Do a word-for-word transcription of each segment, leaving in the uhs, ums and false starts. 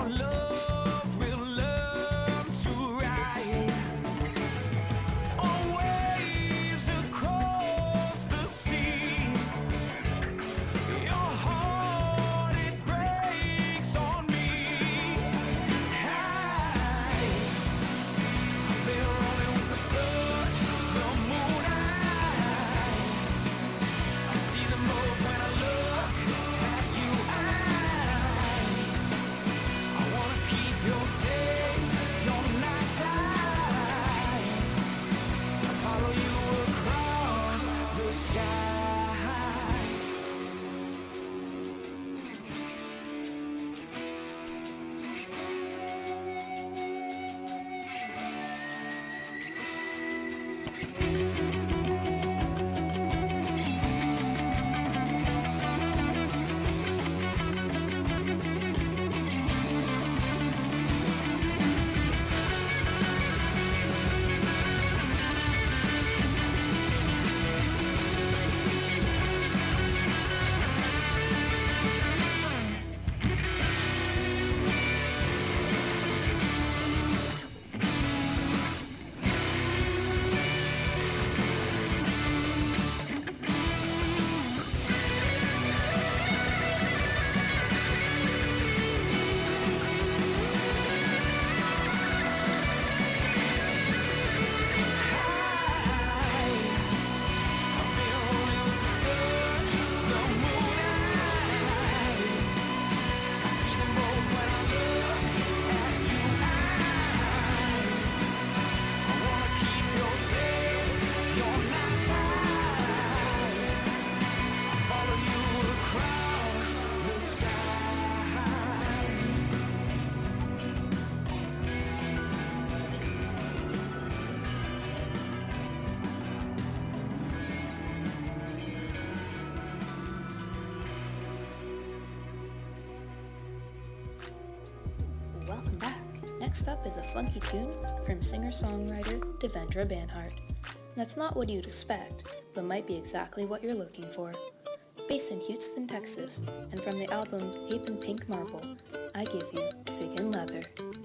Next up is a funky tune from singer-songwriter Devendra Banhart. That's not what you'd expect, but might be exactly what you're looking for. Based in Houston, Texas, and from the album Ape and Pink Marble, I give you Fig and Leather.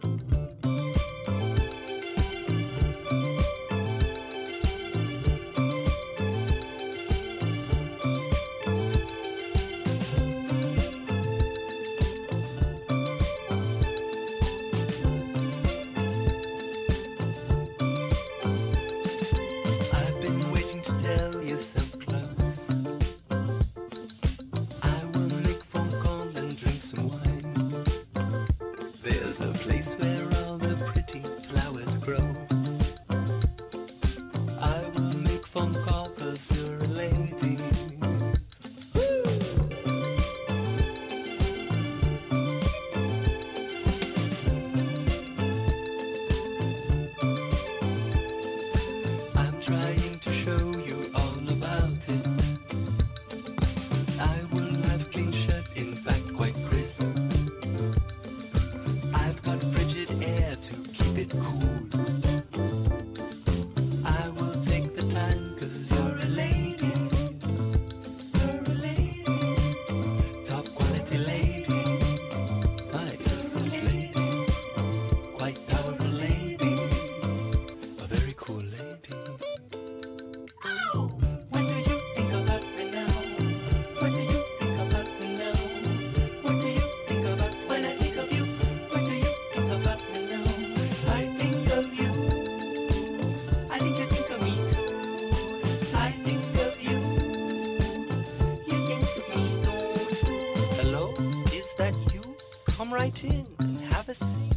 Right in and have a seat.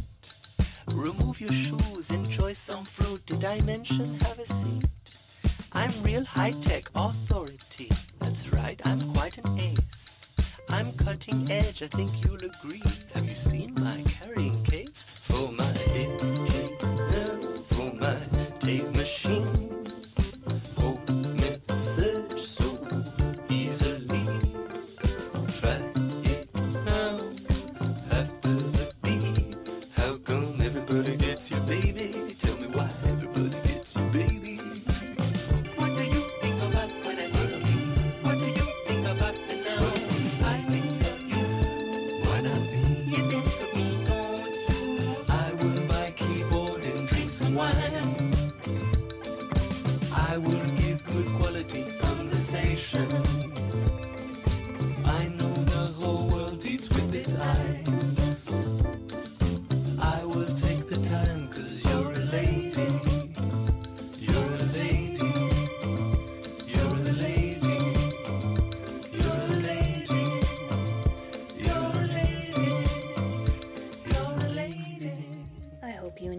Remove your shoes, enjoy some fruit. Did I mention have a seat? I'm real high-tech authority. That's right, I'm quite an ace. I'm cutting edge, I think you'll agree. Have you seen my carrying case? For my engine, for my tape machine. Oh, message so easily. Try it now. After the beat, how come everybody gets you, baby? Tell me why everybody gets you, baby. What do you think about when I think of you? What do you think about me now? I think of you. What I mean? You think of me.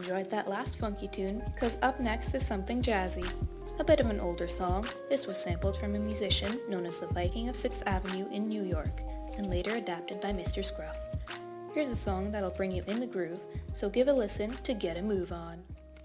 enjoyed that last funky tune, because up next is something jazzy. A bit of an older song, this was sampled from a musician known as the Viking of sixth Avenue in New York, and later adapted by Mister Scruff. Here's a song that'll bring you in the groove, so give a listen to Get a Move On.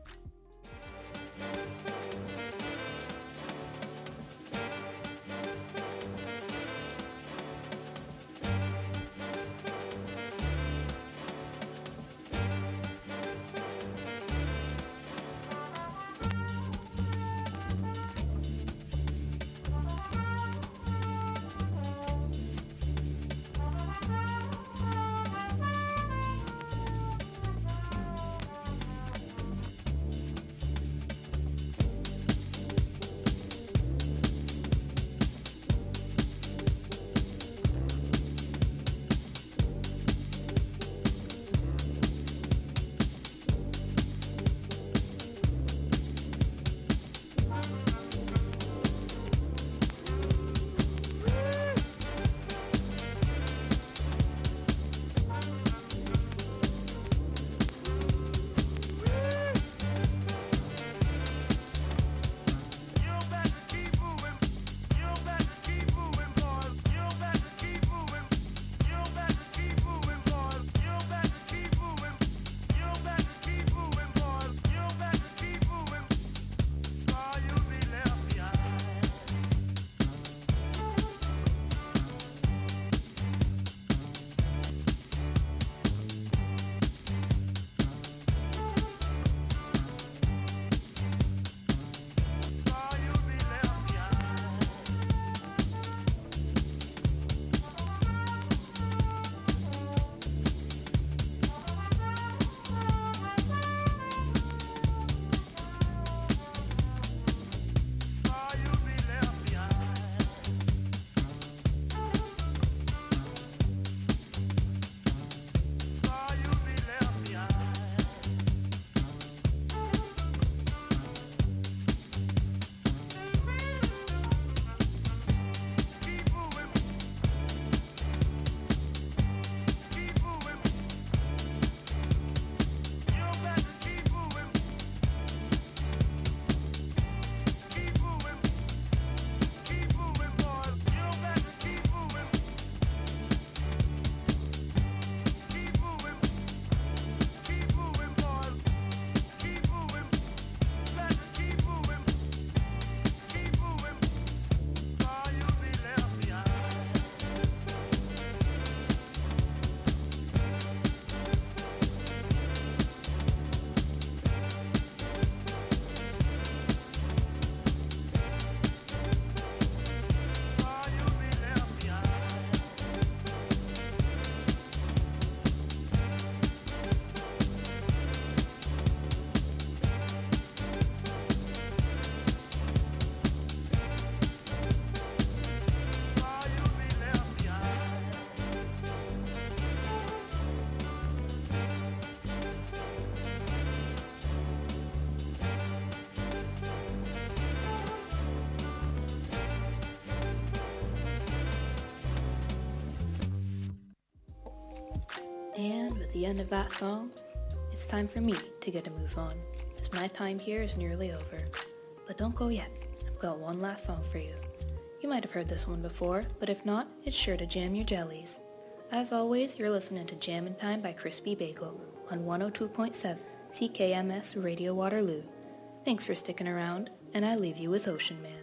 And with the end of that song, it's time for me to get a move on, as my time here is nearly over. But don't go yet, I've got one last song for you. You might have heard this one before, but if not, it's sure to jam your jellies. As always, you're listening to Jammin' Time by Crispy Bagel on one oh two point seven C K M S Radio Waterloo. Thanks for sticking around, and I leave you with Ocean Man.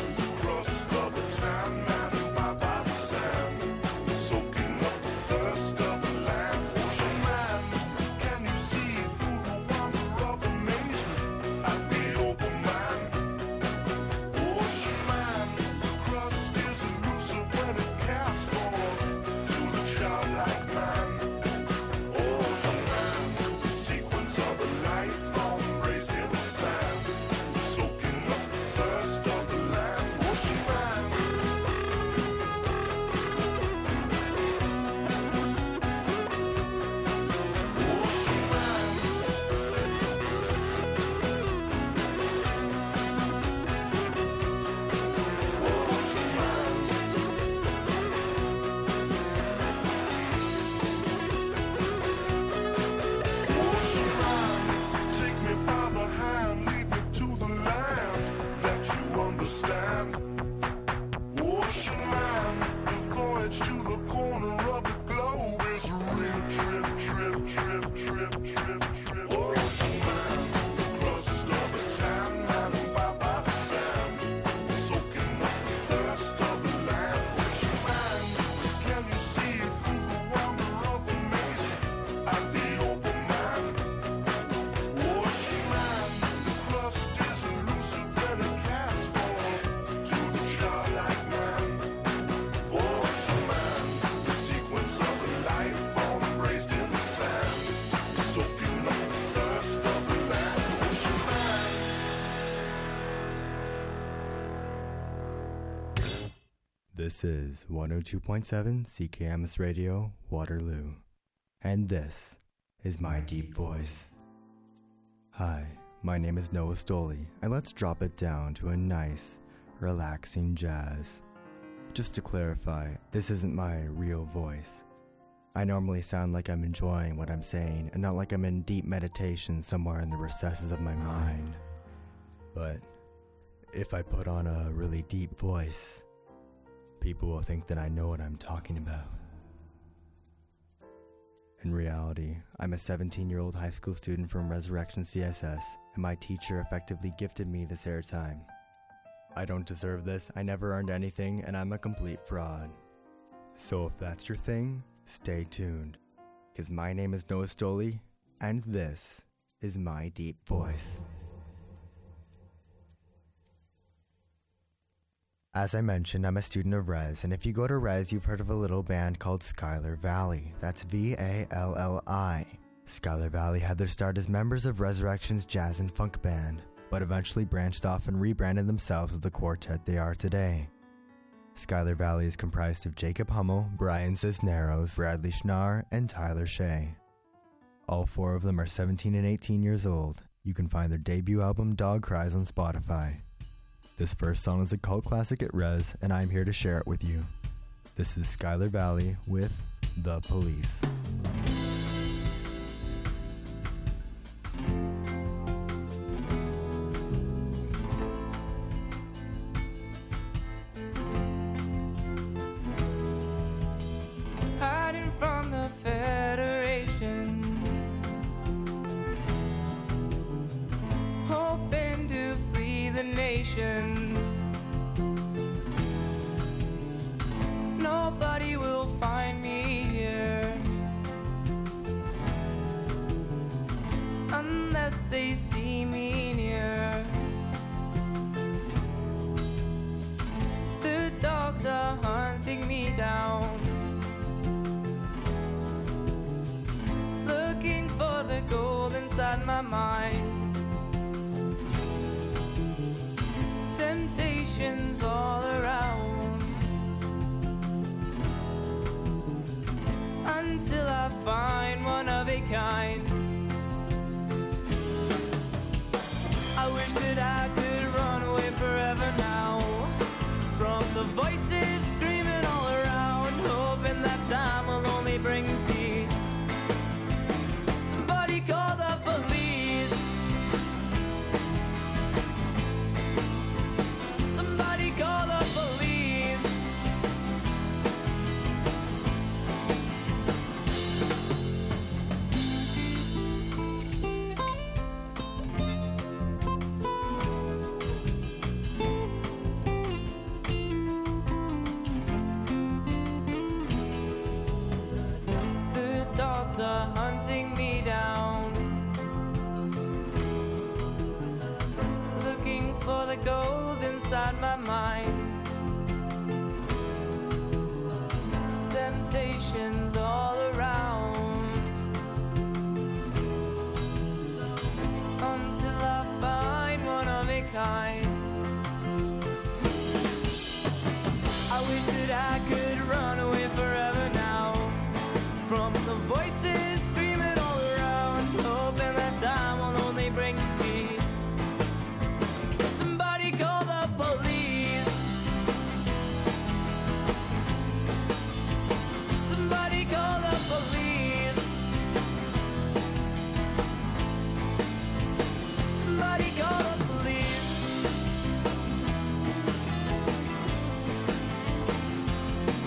Soaking up the thirst This is one oh two point seven C K M S Radio, Waterloo. And this is my deep voice. Hi, my name is Noah Stoley, and let's drop it down to a nice, relaxing jazz. Just to clarify, this isn't my real voice. I normally sound like I'm enjoying what I'm saying, and not like I'm in deep meditation somewhere in the recesses of my mind. But if I put on a really deep voice, people will think that I know what I'm talking about. In reality, I'm a seventeen-year-old high school student from Resurrection C S S, and my teacher effectively gifted me this airtime. I don't deserve this, I never earned anything, and I'm a complete fraud. So if that's your thing, stay tuned, because my name is Noah Stoley, and this is my deep voice. As I mentioned, I'm a student of Res, and if you go to Res, you've heard of a little band called Skylar Valley. That's V A L L I. Skylar Valley had their start as members of Resurrection's jazz and funk band, but eventually branched off and rebranded themselves as the quartet they are today. Skylar Valley is comprised of Jacob Hummel, Brian Cisneros, Bradley Schnarr, and Tyler Shea. All four of them are seventeen and eighteen years old. You can find their debut album Dog Cries on Spotify. This first song is a cult classic at Res, and I'm here to share it with you. This is Skylar Valley with The Police. Hiding from the Federation, hoping to flee the nation. Nobody will find me here unless they see me near. The dogs are hunting me down, looking for the gold inside my mind. Temptations all around, until I find one of a kind. I wish that I could run away forever now, from the voices screaming all around, hoping that time will only bring peace. Somebody call the police. Somebody call the police. The dogs are hunting me down, looking for the gold inside my mind. Temptations all around, until I find one of a kind. I wish that I could run away forever now, from the voices screaming all around, hoping that time will only bring peace. Somebody call the police. Somebody call the police. Somebody call the police.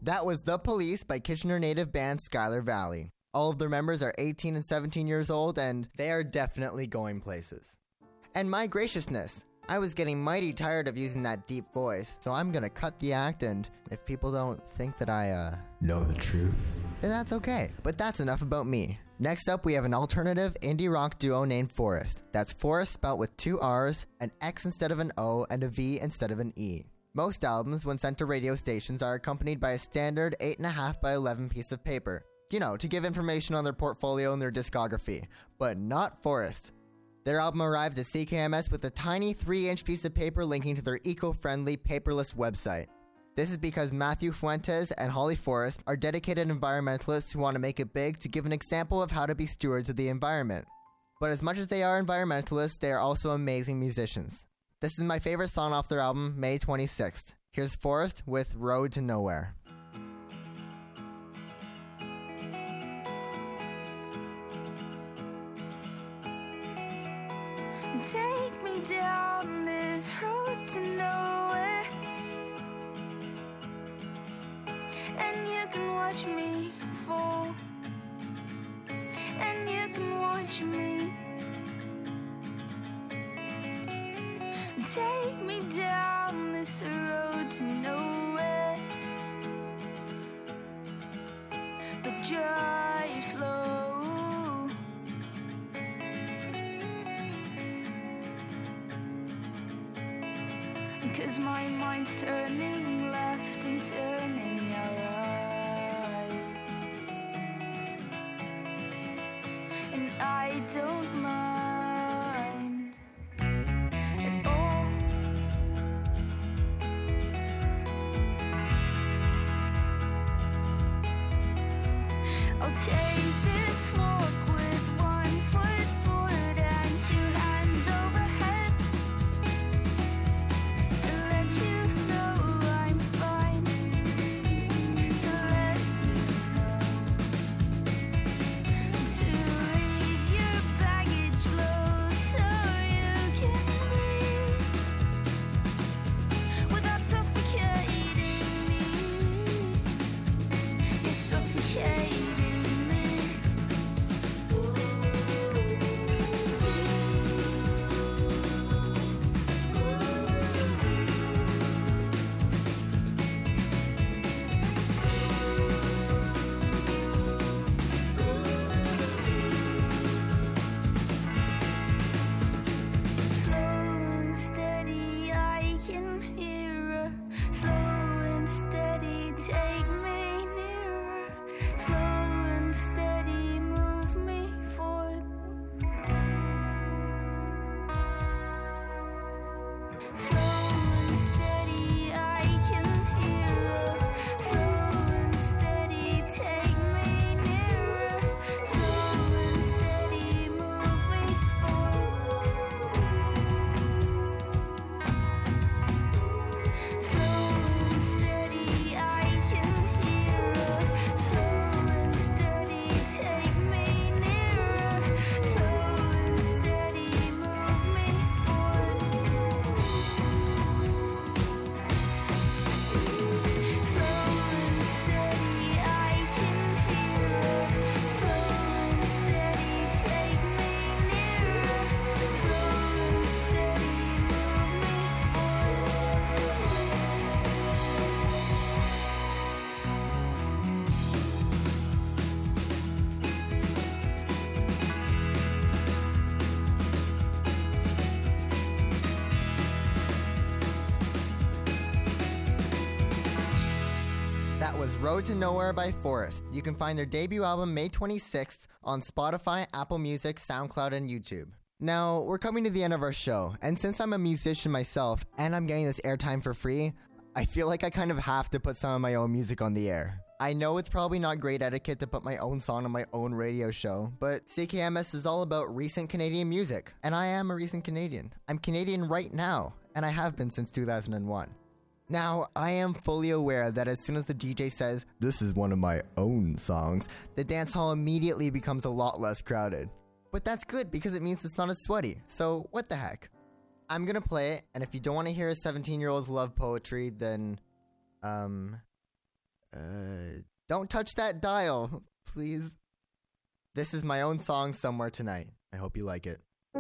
That was The Police by Kitchener native band Schuyler Valley. All of their members are eighteen and seventeen years old, and they are definitely going places. And my graciousness, I was getting mighty tired of using that deep voice, so I'm gonna cut the act, and if people don't think that I, uh, know the truth, then that's okay. But that's enough about me. Next up, we have an alternative indie rock duo named Forest. That's Forest spelt with two R's, an X instead of an O, and a V instead of an E. Most albums, when sent to radio stations, are accompanied by a standard eight point five by eleven piece of paper. You know, to give information on their portfolio and their discography. But not Forest. Their album arrived at C K M S with a tiny three inch piece of paper linking to their eco-friendly, paperless website. This is because Matthew Fuentes and Holly Forrest are dedicated environmentalists who want to make it big to give an example of how to be stewards of the environment. But as much as they are environmentalists, they are also amazing musicians. This is my favorite song off their album, May twenty-sixth. Here's Forrest with Road to Nowhere. Take me down this road to nowhere, and you can watch me fall, and you can watch me. Take me down this road to nowhere, but drive slow, 'cause my mind's turning left and turning right, and I don't mind. I'll take this walk with one foot forward and two hands overhead to let you know I'm fine, to let you know, to leave your baggage low so you can breathe without suffocating me. You're suffocating. That was Road to Nowhere by Forest. You can find their debut album May twenty-sixth on Spotify, Apple Music, SoundCloud, and YouTube. Now, we're coming to the end of our show, and since I'm a musician myself and I'm getting this airtime for free, I feel like I kind of have to put some of my own music on the air. I know it's probably not great etiquette to put my own song on my own radio show, but C K M S is all about recent Canadian music, and I am a recent Canadian. I'm Canadian right now, and I have been since two thousand one. Now, I am fully aware that as soon as the D J says, "This is one of my own songs," the dance hall immediately becomes a lot less crowded. But that's good because it means it's not as sweaty, so what the heck. I'm gonna play it, and if you don't want to hear a seventeen-year-old's love poetry, then, um, Uh, don't touch that dial, please. This is my own song, Somewhere Tonight. I hope you like it.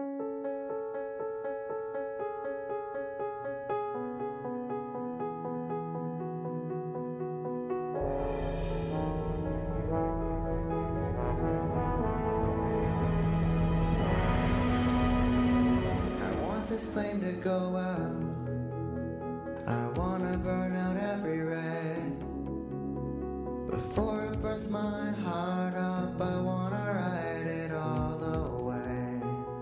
Flame to go out. I wanna burn out every red. Before it burns my heart up, I wanna write it all away.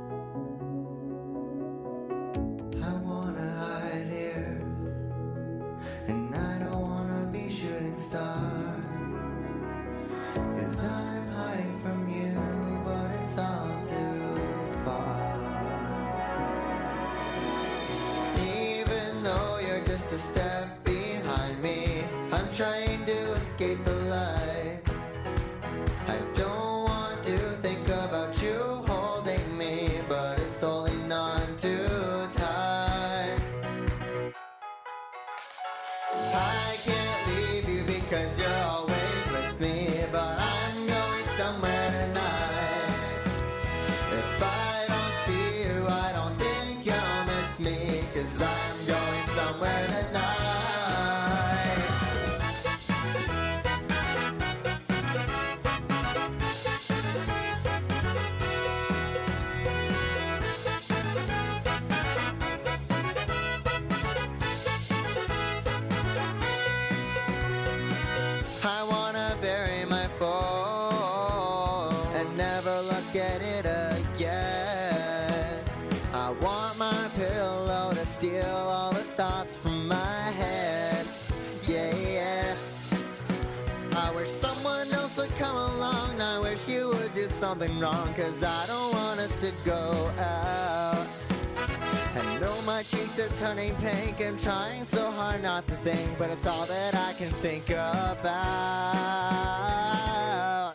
I wanna hide here, and I don't wanna be shooting stars. Cause I'm hiding from you, but it's all too far. Just a step behind me, I'm trying to escape the light. I don't want to think about you holding me, but it's holding on too tight. I can't leave you because you're always with me, but I'm going somewhere tonight. If I don't see you, I don't think you'll miss me, cause I'm going somewhere tonight. I wanna bury my phone and never look at it again. I want my pillow to steal all the thoughts from my head. Yeah, yeah. I wish someone else would come along. I wish you would do something wrong, cause I don't want us to go out. I know my cheeks are turning pink. I'm trying so hard not to think, but it's all that I can think about.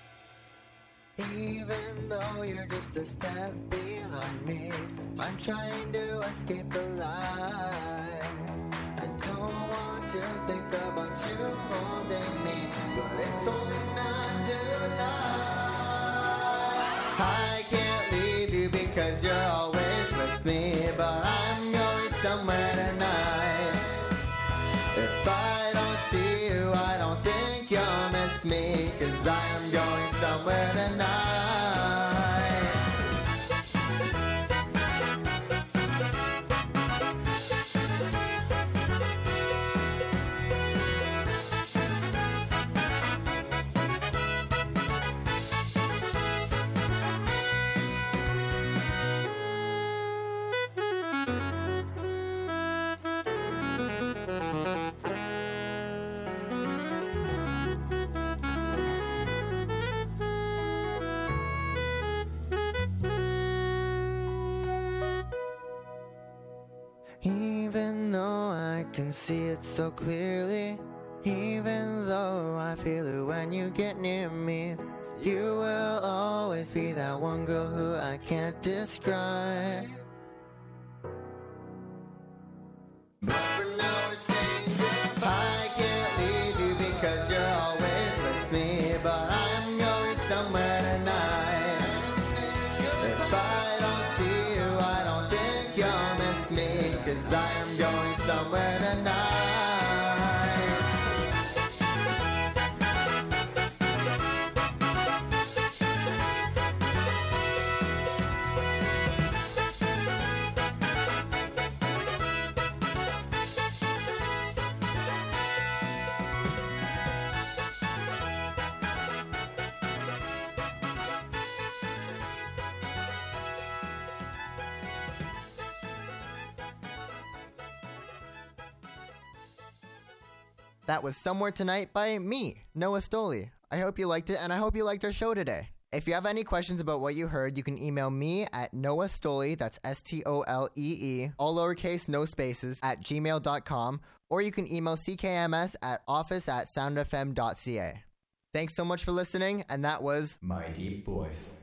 Even though you're just a step behind me, I'm trying to escape the light. I don't want to think about you holding me, but it's holding on too tight. I can't leave you because you're always with me, but I'm going somewhere tonight. If I don't see you, I don't think you'll miss me, cause I am going somewhere tonight. Even though I can see it so clearly, even though I feel it when you get near me, you will always be that one girl who I can't describe. But for now we're saying goodbye. I can't leave you because you're always with me, but I'm going somewhere tonight. If I don't see you, I don't think you'll miss me, cause I am going somewhere tonight. That was Somewhere Tonight by me, Noah Stoley. I hope you liked it, and I hope you liked our show today. If you have any questions about what you heard, you can email me at Noah Stoley, that's S T O L E E, all lowercase, no spaces, at gmail dot com, or you can email C K M S at office at sound f m dot c a. Thanks so much for listening, and that was My Deep Voice.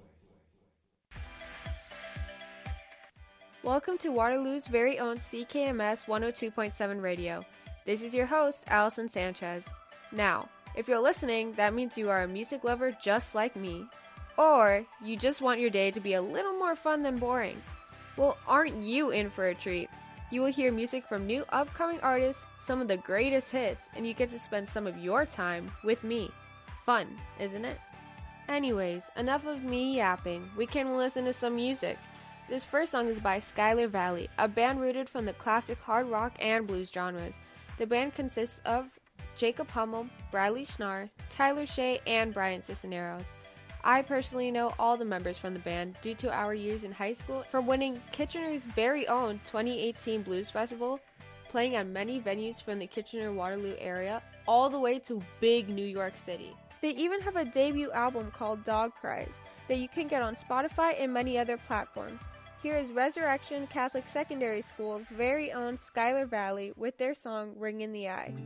Welcome to Waterloo's very own C K M S one oh two point seven radio. This is your host, Allison Sanchez. Now, if you're listening, that means you are a music lover just like me. Or you just want your day to be a little more fun than boring. Well, aren't you in for a treat? You will hear music from new upcoming artists, some of the greatest hits, and you get to spend some of your time with me. Fun, isn't it? Anyways, enough of me yapping. We can listen to some music. This first song is by Skylar Valley, a band rooted from the classic hard rock and blues genres. The band consists of Jacob Hummel, Bradley Schnarr, Tyler Shea, and Brian Cisneros. I personally know all the members from the band due to our years in high school, from winning Kitchener's very own twenty eighteen Blues Festival, playing at many venues from the Kitchener-Waterloo area, all the way to big New York City. They even have a debut album called Dog Cries that you can get on Spotify and many other platforms. Here is Resurrection Catholic Secondary School's very own Skylar Valley with their song Ring in the Eye.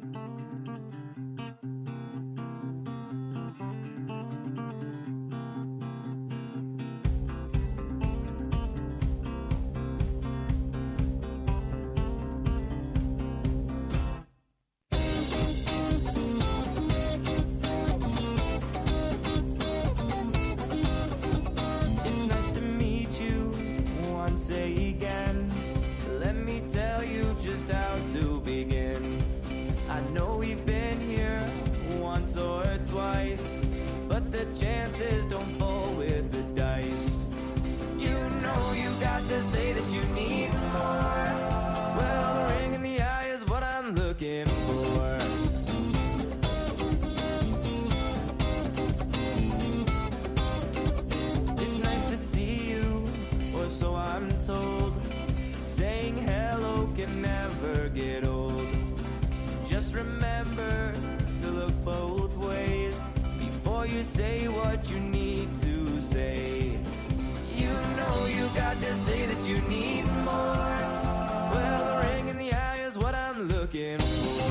Chances don't fall with the dice. You know you got to say that you need more. Well, the ring in the eye is what I'm looking for. It's nice to see you, or so I'm told. Saying hello can never get old. Just remember to look both ways before you say what you need to say. You know you got to say that you need more. Well, the ring in the eye is what I'm looking for.